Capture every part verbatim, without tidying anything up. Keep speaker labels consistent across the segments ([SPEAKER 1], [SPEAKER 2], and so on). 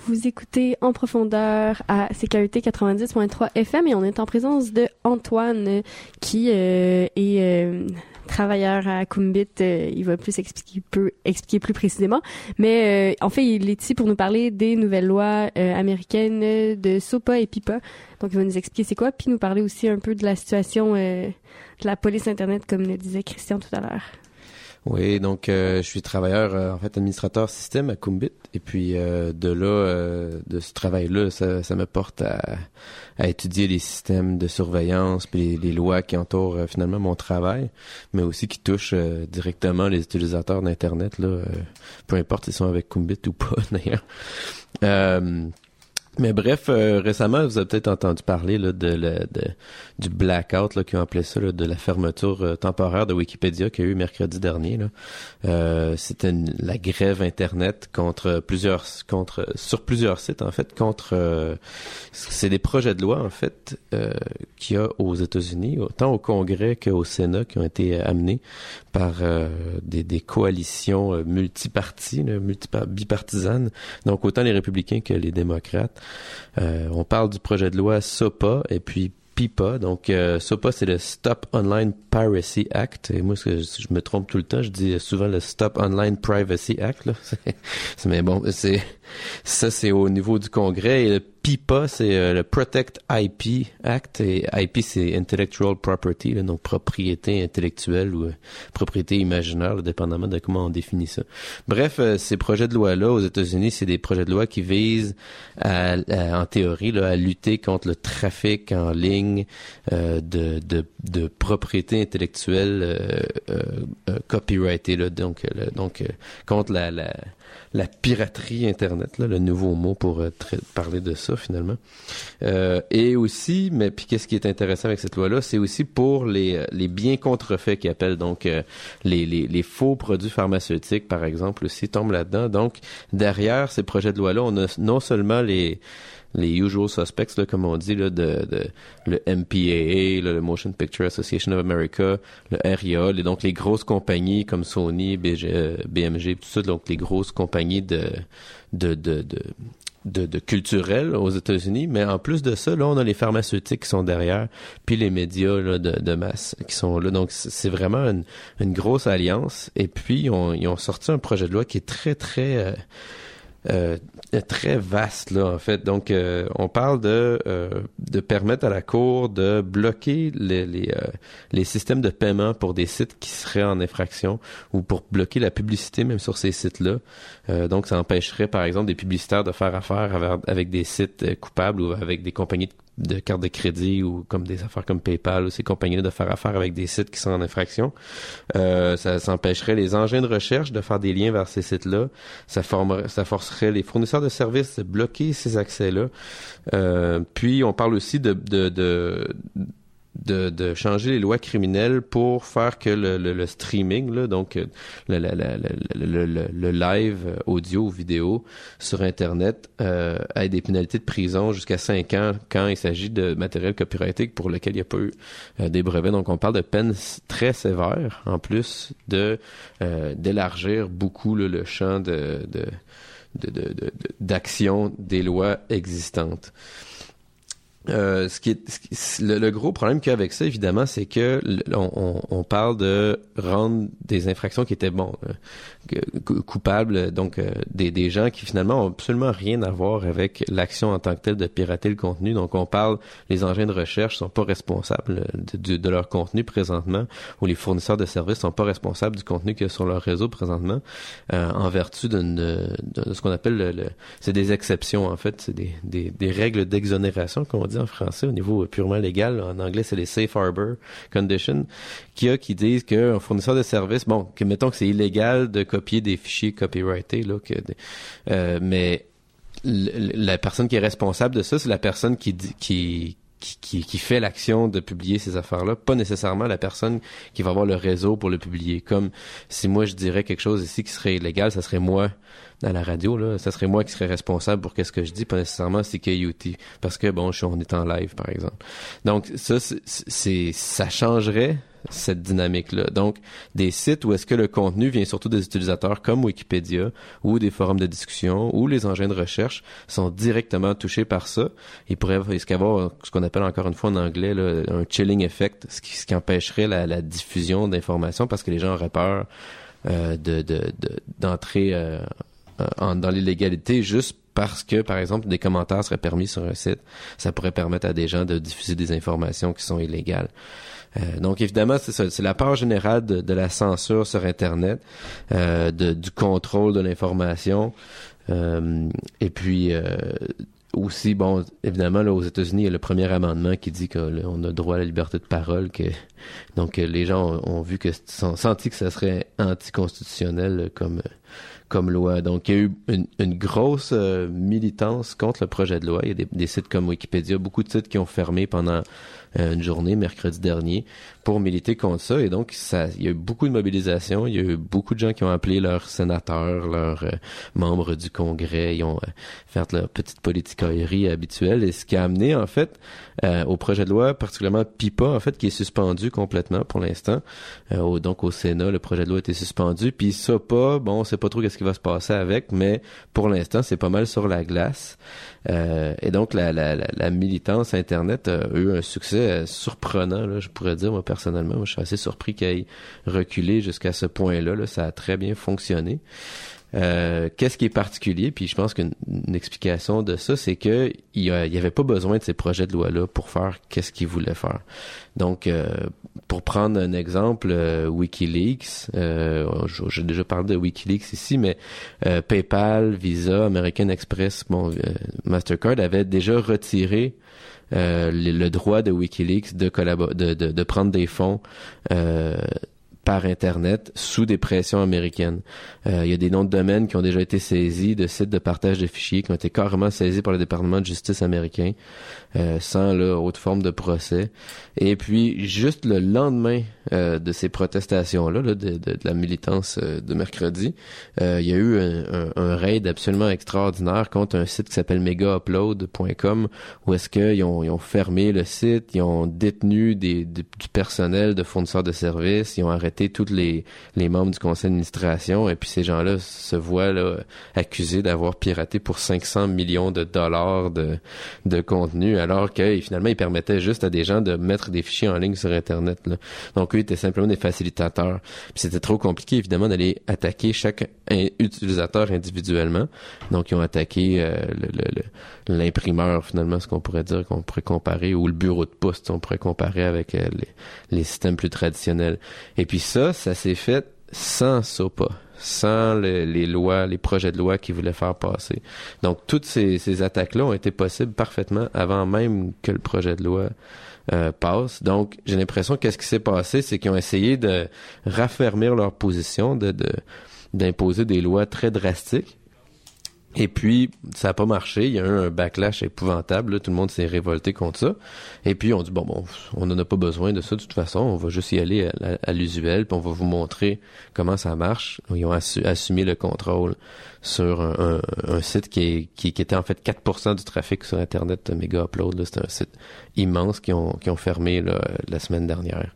[SPEAKER 1] Vous écoutez En profondeur à C K U T quatre-vingt-dix virgule trois F M et on est en présence de Antoine qui euh, est euh, travailleur à Kumbit. Euh, il va plus expliquer, peut expliquer plus précisément. Mais euh, en fait, il est ici pour nous parler des nouvelles lois euh, américaines de SOPA et PIPA. Donc, il va nous expliquer c'est quoi, puis nous parler aussi un peu de la situation euh, de la police Internet, comme le disait Christian tout à l'heure.
[SPEAKER 2] Oui, donc euh, je suis travailleur, euh, en fait, administrateur système à Kumbit. Et puis euh, de là, euh, de ce travail-là, ça, ça me porte à, à étudier les systèmes de surveillance puis les, les lois qui entourent euh, finalement mon travail, mais aussi qui touchent euh, directement les utilisateurs d'Internet, là, euh, peu importe s'ils sont avec Kumbit ou pas, d'ailleurs. Euh, Mais bref, euh, récemment, vous avez peut-être entendu parler là, de, de, de du blackout, là, qu'ils ont appelé ça, là, de la fermeture euh, temporaire de Wikipédia qu'il y a eu mercredi dernier. Là. Euh, c'était une, la grève Internet contre plusieurs, contre sur plusieurs sites en fait, contre euh, c'est des projets de loi en fait euh, qu'il y a aux États-Unis, autant au Congrès qu'au Sénat, qui ont été amenés par euh, des, des coalitions euh, multiparties, là, multi bipartisanes, donc autant les républicains que les démocrates. Euh, on parle du projet de loi SOPA et puis PIPA. Donc, euh, SOPA, c'est le Stop Online Piracy Act. Et moi, je, je me trompe tout le temps. Je dis souvent le Stop Online Privacy Act. Là. C'est, mais bon, c'est ça, c'est au niveau du Congrès. Et le PIPA, c'est euh, le Protect I P Act. Et I P, c'est Intellectual Property, là, donc propriété intellectuelle ou euh, propriété imaginaire, là, dépendamment de comment on définit ça. Bref, euh, ces projets de loi-là, aux États-Unis, c'est des projets de loi qui visent, à, à, en théorie, là, à lutter contre le trafic en ligne euh, de, de, de propriété intellectuelle euh, euh, euh, copyrightée, là, donc, euh, donc euh, contre la, la la piraterie Internet, là, le nouveau mot pour euh, tra- parler de ça finalement. Euh, et aussi, mais puis qu'est-ce qui est intéressant avec cette loi-là, c'est aussi pour les les biens contrefaits qu'ils appellent, donc euh, les, les les faux produits pharmaceutiques par exemple aussi tombent là-dedans. Donc derrière ces projets de loi-là, on a non seulement les les usual suspects, là, comme on dit, là, de, de le M P A A, là, le Motion Picture Association of America, le R I A, les, donc les grosses compagnies comme Sony, B G, euh, B M G, tout ça, donc les grosses compagnies de de de de de, de culturel aux États-Unis, mais en plus de ça, là, on a les pharmaceutiques qui sont derrière, puis les médias là, de, de masse qui sont là. Donc, c'est vraiment une, une grosse alliance. Et puis, on, ils ont sorti un projet de loi qui est très, très... Euh, Euh, très vaste là en fait. Donc euh, on parle de euh, de permettre à la Cour de bloquer les les euh, les systèmes de paiement pour des sites qui seraient en infraction ou pour bloquer la publicité même sur ces sites-là. Euh, donc ça empêcherait par exemple des publicitaires de faire affaire avec, avec des sites euh, coupables ou avec des compagnies de de cartes de crédit ou comme des affaires comme PayPal ou ces compagnies-là de faire affaire avec des sites qui sont en infraction. Euh, ça, ça empêcherait les engins de recherche de faire des liens vers ces sites-là. Ça, formerait, ça forcerait les fournisseurs de services de bloquer ces accès-là. Euh, puis, on parle aussi de... de, de De, de changer les lois criminelles pour faire que le, le, le streaming, là, donc le, le, le, le, le, le live audio ou vidéo sur Internet euh, ait des pénalités de prison jusqu'à cinq ans quand il s'agit de matériel copyrighté pour lequel il n'y a pas eu euh, des brevets. Donc on parle de peines très sévères, en plus de euh, d'élargir beaucoup là, le champ de, de, de, de, de, d'action des lois existantes. Euh, ce qui est ce qui, le, le gros problème qu'il y a avec ça, évidemment, c'est que on, on, on parle de rendre des infractions qui étaient bon euh, coupables, donc euh, des, des gens qui finalement ont absolument rien à voir avec l'action en tant que telle de pirater le contenu. Donc on parle, les engins de recherche sont pas responsables de, de, de leur contenu présentement, ou les fournisseurs de services sont pas responsables du contenu qu'il y a sur leur réseau présentement, euh, en vertu d'une de, de ce qu'on appelle le, le c'est des exceptions en fait, c'est des, des, des règles d'exonération qu'on dit en français au niveau purement légal. En anglais, c'est les Safe Harbor Conditions, qu'il y a qui disent qu'un fournisseur de services, bon, que mettons que c'est illégal de copier des fichiers copyrightés, là, que, euh, mais l- la personne qui est responsable de ça, c'est la personne qui qui Qui, qui, qui fait l'action de publier ces affaires-là, pas nécessairement la personne qui va avoir le réseau pour le publier. Comme si moi je dirais quelque chose ici qui serait illégal, ça serait moi à la radio, là, ça serait moi qui serais responsable pour qu'est-ce que je dis, pas nécessairement C K U T, parce que bon, je suis, on est en live par exemple. Donc ça, c'est, c'est ça changerait cette dynamique-là. Donc, des sites où est-ce que le contenu vient surtout des utilisateurs comme Wikipédia ou des forums de discussion ou les engins de recherche sont directement touchés par ça. Il pourrait y avoir ce qu'on appelle encore une fois en anglais là, un chilling effect, ce qui, ce qui empêcherait la, la diffusion d'informations parce que les gens auraient peur euh, de, de, de, d'entrer euh, en, dans l'illégalité juste parce que, par exemple, des commentaires seraient permis sur un site. Ça pourrait permettre à des gens de diffuser des informations qui sont illégales. Euh, donc, évidemment, c'est ça. C'est la part générale de, de la censure sur Internet, euh, de, du contrôle de l'information. Euh, et puis, euh, aussi, bon, évidemment, là, aux États-Unis, il y a le premier amendement qui dit qu'on a droit à la liberté de parole. Que donc, les gens ont, ont vu que, ont senti que ça serait anticonstitutionnel comme... comme loi. Donc, il y a eu une, une grosse euh, militance contre le projet de loi. Il y a des, des sites comme Wikipédia, beaucoup de sites qui ont fermé pendant euh, une journée, mercredi dernier, pour militer contre ça. Et donc, ça, il y a eu beaucoup de mobilisation. Il y a eu beaucoup de gens qui ont appelé leurs sénateurs, leurs euh, membres du Congrès. Ils ont euh, fait leur petite politicaillerie habituelle. Et ce qui a amené, en fait, euh, au projet de loi, particulièrement PIPA, en fait, qui est suspendu complètement pour l'instant. Euh, au, donc, au Sénat, le projet de loi a été suspendu. Puis S O P A, bon, on sait pas trop qu'est-ce qui va se passer avec, mais pour l'instant, c'est pas mal sur la glace. Euh, et donc, la, la, la, la militance Internet a eu un succès euh, surprenant, là, je pourrais dire, moi, personnellement. Moi, je suis assez surpris qu'elle ait reculé jusqu'à ce point-là. Là. Ça a très bien fonctionné. Euh, qu'est-ce qui est particulier, puis je pense qu'une une explication de ça, c'est que il y, a, il y avait pas besoin de ces projets de loi-là pour faire qu'est-ce qu'ils voulaient faire. Donc, euh, pour prendre un exemple, euh, WikiLeaks, euh, j'ai déjà parlé de WikiLeaks ici, mais euh, PayPal, Visa, American Express, bon, euh, Mastercard avaient déjà retiré euh, le, le droit de WikiLeaks de, collabo- de, de, de prendre des fonds euh, par Internet sous des pressions américaines. Euh, il y a des noms de domaines qui ont déjà été saisis, de sites de partage de fichiers qui ont été carrément saisis par le département de justice américain, euh, sans là, autre forme de procès. Et puis, juste le lendemain euh, de ces protestations-là, là, de, de, de la militance euh, de mercredi, euh, il y a eu un, un, un raid absolument extraordinaire contre un site qui s'appelle mega upload point com, où est-ce qu'ils ont, ils ont fermé le site, ils ont détenu des, des, du personnel de fournisseurs de services, ils ont arrêté tous les, les membres du conseil d'administration, et puis ces gens-là se voient là, accusés d'avoir piraté pour cinq cents millions de dollars de, de contenu, alors que finalement, ils permettaient juste à des gens de mettre des fichiers en ligne sur Internet. Là. Donc, eux étaient simplement des facilitateurs. Puis c'était trop compliqué, évidemment, d'aller attaquer chaque in- utilisateur individuellement. Donc, ils ont attaqué euh, le, le, le, l'imprimeur, finalement, ce qu'on pourrait dire, qu'on pourrait comparer, ou le bureau de poste, on pourrait comparer avec euh, les, les systèmes plus traditionnels. Et puis ça, ça s'est fait sans S O P A, sans le, les lois, les projets de loi qu'ils voulaient faire passer. Donc, toutes ces, ces attaques-là ont été possibles parfaitement avant même que le projet de loi euh, passe. Donc, j'ai l'impression que qu'est-ce qui s'est passé, c'est qu'ils ont essayé de raffermir leur position, de, de d'imposer des lois très drastiques. Et puis, ça n'a pas marché. Il y a eu un backlash épouvantable. Là. Tout le monde s'est révolté contre ça. Et puis, on dit, bon, bon, on n'en a pas besoin de ça de toute façon. On va juste y aller à, à, à l'usuel, puis on va vous montrer comment ça marche. Ils ont assu- assumé le contrôle sur un, un, un site qui, est, qui, qui était en fait quatre pour cent du trafic sur Internet, Mega Upload. Là. C'est un site immense qui ont, qui ont fermé là, la semaine dernière.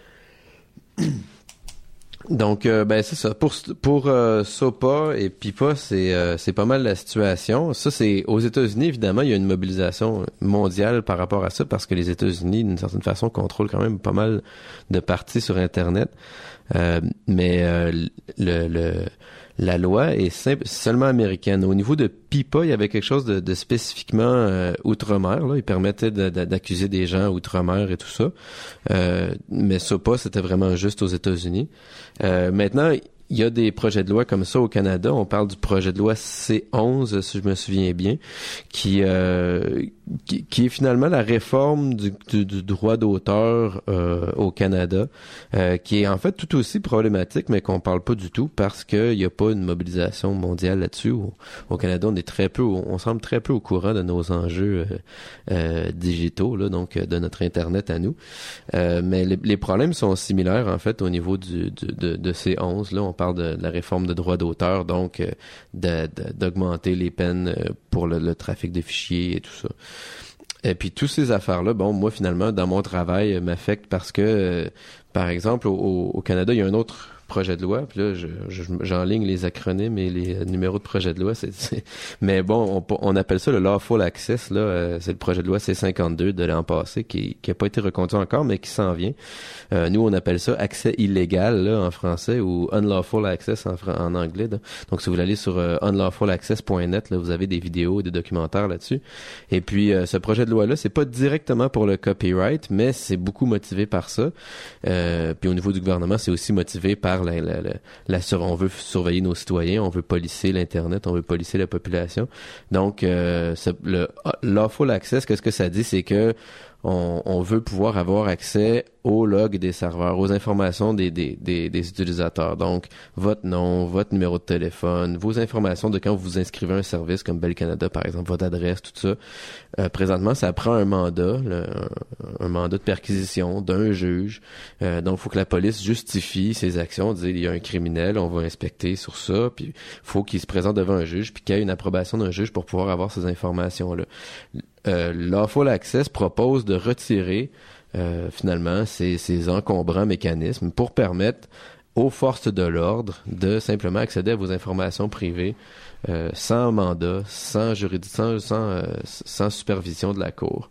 [SPEAKER 2] Donc, euh, ben c'est ça. Pour pour euh, S O P A et PIPA, c'est euh, c'est pas mal la situation. Ça, c'est aux États-Unis, évidemment, il y a une mobilisation mondiale par rapport à ça, parce que les États-Unis, d'une certaine façon, contrôlent quand même pas mal de parties sur Internet. Euh, mais euh, le, le la loi est simple, seulement américaine. Au niveau de PIPA, il y avait quelque chose de, de spécifiquement euh, outre-mer. Là. Il permettait de, de, d'accuser des gens outre-mer et tout ça. Euh, mais S O P A, c'était vraiment juste aux États-Unis. Euh, maintenant, il y a des projets de loi comme ça au Canada. On parle du projet de loi C onze, si je me souviens bien, qui euh, qui, qui est finalement la réforme du, du, du droit d'auteur euh, au Canada, euh, qui est en fait tout aussi problématique, mais qu'on parle pas du tout parce qu'il n'y a pas une mobilisation mondiale là-dessus. Au, au Canada, on est très peu, on semble très peu au courant de nos enjeux euh, euh, digitaux, là, donc de notre Internet à nous. Euh, mais les, les problèmes sont similaires en fait au niveau du, du de, de C onze. Là, on parle de, de la réforme de droit d'auteur, donc euh, de, de, d'augmenter les peines pour le, le trafic de fichiers et tout ça. Et puis, toutes ces affaires-là, bon, moi, finalement, dans mon travail, euh, m'affectent parce que, euh, par exemple, au, au Canada, il y a un autre projet de loi, puis là, je, je, j'enligne les acronymes et les numéros de projet de loi, c'est, c'est... mais bon, on, on appelle ça le Lawful Access, là, euh, c'est le projet de loi C cinquante-deux de l'an passé, qui qui a pas été reconduit encore, mais qui s'en vient. Euh, nous, on appelle ça accès illégal, là, en français, ou Unlawful Access en, fran- en anglais, là. Donc, si vous allez sur euh, unlawful access point net, là, vous avez des vidéos et des documentaires là-dessus. Et puis, euh, ce projet de loi-là, c'est pas directement pour le copyright, mais c'est beaucoup motivé par ça. Euh, puis, au niveau du gouvernement, c'est aussi motivé par La, la, la, la sur, on veut surveiller nos citoyens, on veut policer l'Internet, on veut policer la population. Donc, euh, ce, le Lawful Access, qu'est-ce que ça dit? C'est que on, on veut pouvoir avoir accès aux logs des serveurs, aux informations des, des, des, des utilisateurs. Donc, votre nom, votre numéro de téléphone, vos informations de quand vous vous inscrivez à un service comme Bell Canada, par exemple, votre adresse, tout ça. Euh, présentement, ça prend un mandat, le, un, un mandat de perquisition d'un juge. Euh, donc, il faut que la police justifie ses actions, dire il y a un criminel, on va inspecter sur ça, puis il faut qu'il se présente devant un juge, puis qu'il y ait une approbation d'un juge pour pouvoir avoir ces informations-là. Euh, Lawful Access propose de retirer Euh, finalement, ces, ces encombrants mécanismes pour permettre aux forces de l'ordre de simplement accéder à vos informations privées euh, sans mandat, sans juridiction, sans, sans, euh, sans supervision de la Cour.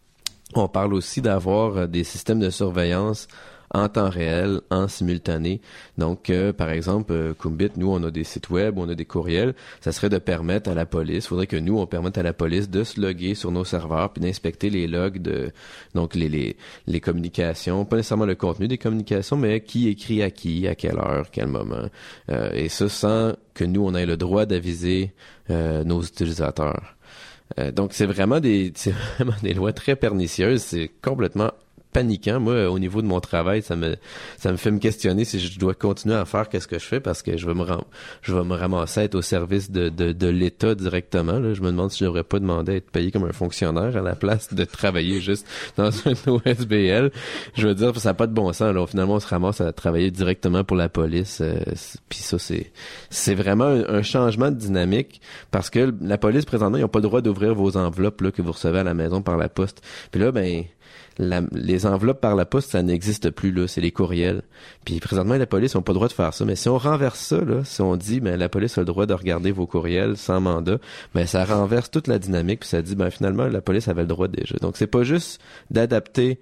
[SPEAKER 2] On parle aussi d'avoir euh, des systèmes de surveillance en temps réel, en simultané. Donc, euh, par exemple, euh, Kumbit, nous, on a des sites web, on a des courriels. Ça serait de permettre à la police, il faudrait que nous, on permette à la police de se loguer sur nos serveurs puis d'inspecter les logs de, donc les, les, les communications, pas nécessairement le contenu des communications, mais qui écrit à qui, à quelle heure, quel moment. Euh, et ça, sans que nous, on ait le droit d'aviser euh, nos utilisateurs. Euh, donc, c'est vraiment des, c'est vraiment des lois très pernicieuses. C'est complètement paniquant. Moi, au niveau de mon travail, ça me ça me fait me questionner si je dois continuer à faire qu'est-ce que je fais parce que je vais me ram- je vais me ramasser à être au service de de, de l'État directement. Là. Je me demande si je devrais pas demander à être payé comme un fonctionnaire à la place de travailler juste dans un O S B L. Je veux dire, ça n'a pas de bon sens. Là. Finalement, on se ramasse à travailler directement pour la police. Euh, Puis ça, c'est c'est vraiment un, un changement de dynamique parce que la police, présentement, ils n'ont pas le droit d'ouvrir vos enveloppes là, que vous recevez à la maison par la poste. Puis là, ben La, les enveloppes par la poste, ça n'existe plus, là. C'est les courriels. Puis présentement, la police n'a pas le droit de faire ça. Mais si on renverse ça, là, si on dit, ben, la police a le droit de regarder vos courriels sans mandat, ben, ça renverse toute la dynamique. Puis ça dit, ben, finalement, la police avait le droit déjà. Donc, c'est pas juste d'adapter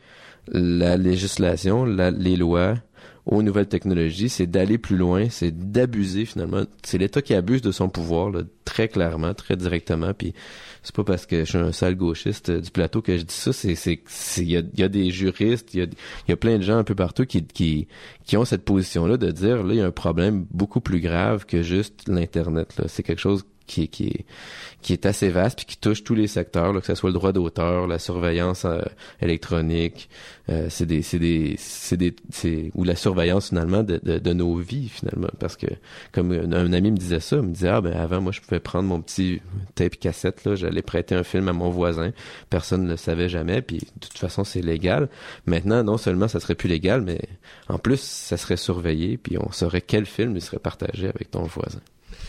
[SPEAKER 2] la législation, la, les lois aux nouvelles technologies, c'est d'aller plus loin, c'est d'abuser finalement. C'est l'État qui abuse de son pouvoir, là, très clairement, très directement. Puis c'est pas parce que je suis un sale gauchiste du plateau que je dis ça. C'est, c'est, c'est, il y a, il y a des juristes, il y a, il y a plein de gens un peu partout qui, qui, qui ont cette position-là de dire là, il y a un problème beaucoup plus grave que juste l'internet. Là, c'est quelque chose qui est, qui est, qui est assez vaste puis qui touche tous les secteurs, là, que ce soit le droit d'auteur, la surveillance euh, électronique, euh, c'est des, c'est des, c'est des, c'est ou la surveillance finalement de, de, de nos vies finalement, parce que comme un, un ami me disait ça, il me disait ah ben avant moi je pouvais prendre mon petit tape cassette là, j'allais prêter un film à mon voisin, personne ne le savait jamais, puis de toute façon c'est légal. Maintenant non seulement ça serait plus légal, mais en plus ça serait surveillé, puis on saurait quel film il serait partagé avec ton voisin.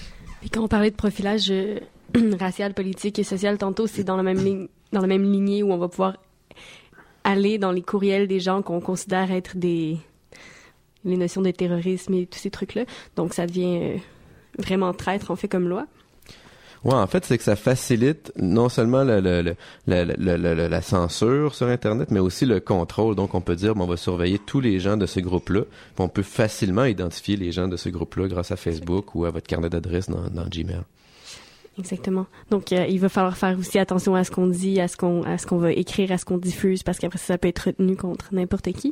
[SPEAKER 1] Et quand on parlait de profilage euh, racial, politique et social tantôt, c'est dans la même ligne, dans la même lignée où on va pouvoir aller dans les courriels des gens qu'on considère être des les notions de terrorisme et tous ces trucs-là. Donc ça devient euh, vraiment traître en fait comme loi.
[SPEAKER 2] Ouais, en fait, c'est que ça facilite non seulement le, le, le, le, le, le, le, la censure sur Internet, mais aussi le contrôle. Donc, on peut dire, bon, on va surveiller tous les gens de ce groupe-là. Puis on peut facilement identifier les gens de ce groupe-là grâce à Facebook ou à votre carnet d'adresse dans, dans Gmail.
[SPEAKER 1] Exactement. Donc, euh, il va falloir faire aussi attention à ce qu'on dit, à ce qu'on, à ce qu'on va écrire, à ce qu'on diffuse, parce qu'après ça peut être retenu contre n'importe qui.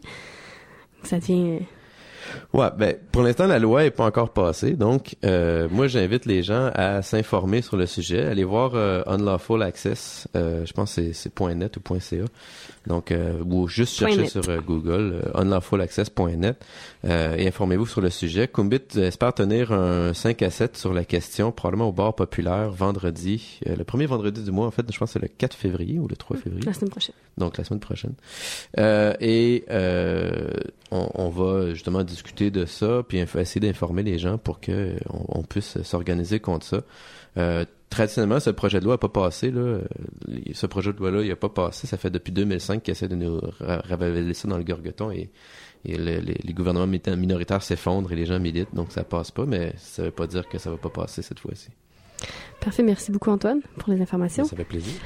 [SPEAKER 1] Ça devient... Euh,
[SPEAKER 2] Ouais, ben pour l'instant la loi est pas encore passée, donc euh, moi j'invite les gens à s'informer sur le sujet, aller voir euh, Unlawful Access, euh, je pense que c'est, c'est .net ou .ca, donc euh, ou juste chercher sur euh, Google euh, unlawful access point net euh, et informez-vous sur le sujet. Kumbit espère tenir un cinq à sept sur la question, probablement au bar populaire vendredi, euh, le premier vendredi du mois en fait, je pense que c'est le quatre février ou le trois février.
[SPEAKER 1] La semaine prochaine.
[SPEAKER 2] Donc la semaine prochaine. Euh, et euh, on, on va justement discuter de ça, puis essayer d'informer les gens pour que on, on puisse s'organiser contre ça. Euh, traditionnellement, ce projet de loi n'a pas passé. Là. Ce projet de loi-là, il n'a pas passé. Ça fait depuis deux mille cinq qu'ils essaient de nous ra- ravaler ça dans le gorgoton et, et le, les, les gouvernements minoritaires s'effondrent et les gens militent, donc ça passe pas, mais ça veut pas dire que ça va pas passer cette fois-ci.
[SPEAKER 1] Parfait, merci beaucoup Antoine pour les informations.
[SPEAKER 2] Ça fait plaisir.